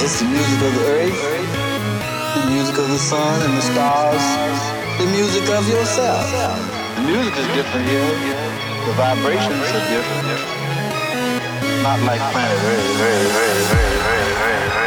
It's the music of the earth, the music of the sun and the stars, the music of yourself. The music is different here. The vibrations are different. Not like planet Earth.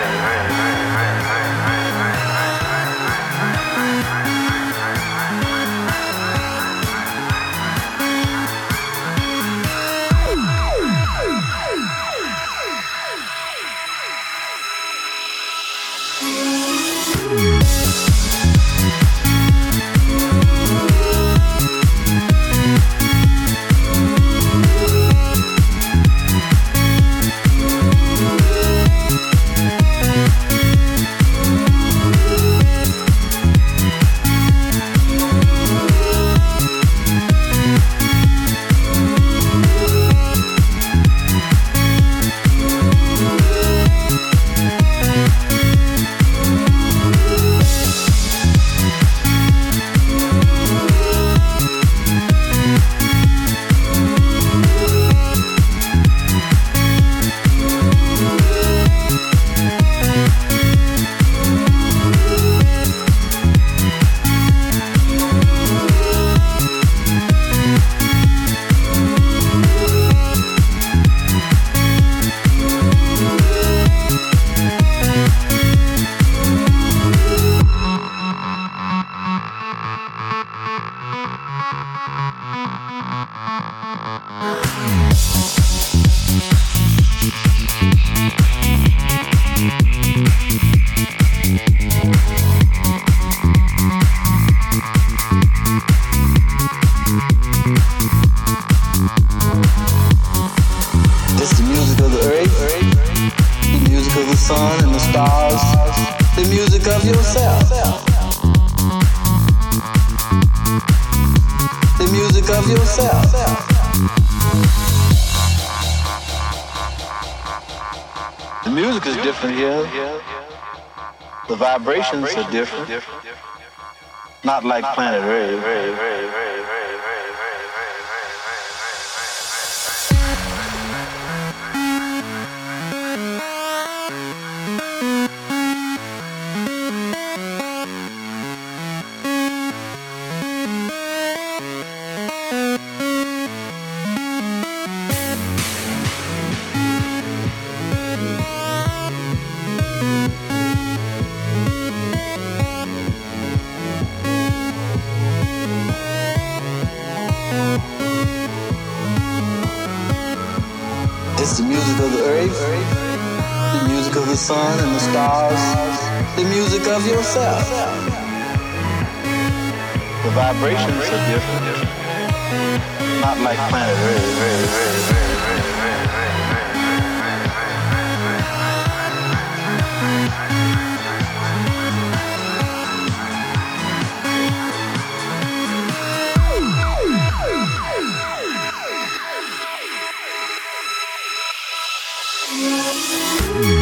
It's the music of the earth, the music of the sun and the stars, the music of yourself. The music of yourself. The music is different here. The vibrations are different. Not like planet Earth. It's the music of the earth, the music of the sun and the stars, the music of yourself. The vibrations are different. Not like planet Earth. Yeah.